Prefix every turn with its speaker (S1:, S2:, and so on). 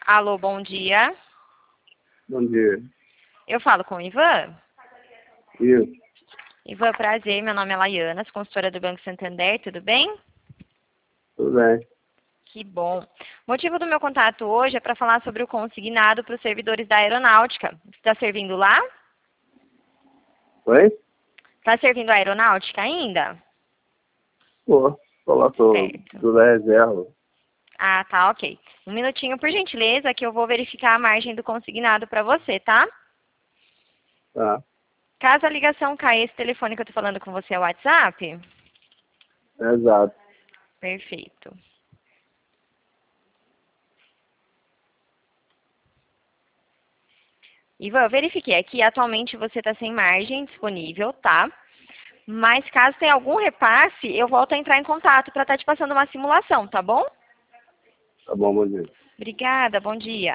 S1: Alô, bom dia.
S2: Bom dia.
S1: Eu falo com o Ivan?
S2: Isso,
S1: Ivan, prazer. Meu nome é Laiana, sou consultora do Banco Santander, tudo bem?
S2: tudo bem.
S1: Que bom. O motivo do meu contato hoje é para falar sobre o consignado para os servidores da aeronáutica. Está servindo lá?
S2: Oi?
S1: Está servindo a aeronáutica ainda?
S2: Tô lá, tô
S1: Certo.
S2: do da reserva.
S1: Ah, tá, ok. Um minutinho, por gentileza, que eu vou verificar a margem do consignado para você, tá?
S2: Tá,
S1: Caso a ligação caia, esse telefone que eu tô falando com você é o WhatsApp?
S2: exato.
S1: Perfeito. Ivan, eu verifiquei aqui, atualmente você está sem margem disponível, tá? Mas caso tenha algum repasse, eu volto a entrar em contato para estar te passando uma simulação, tá bom?
S2: Tá bom, bom dia.
S1: Obrigada, bom dia.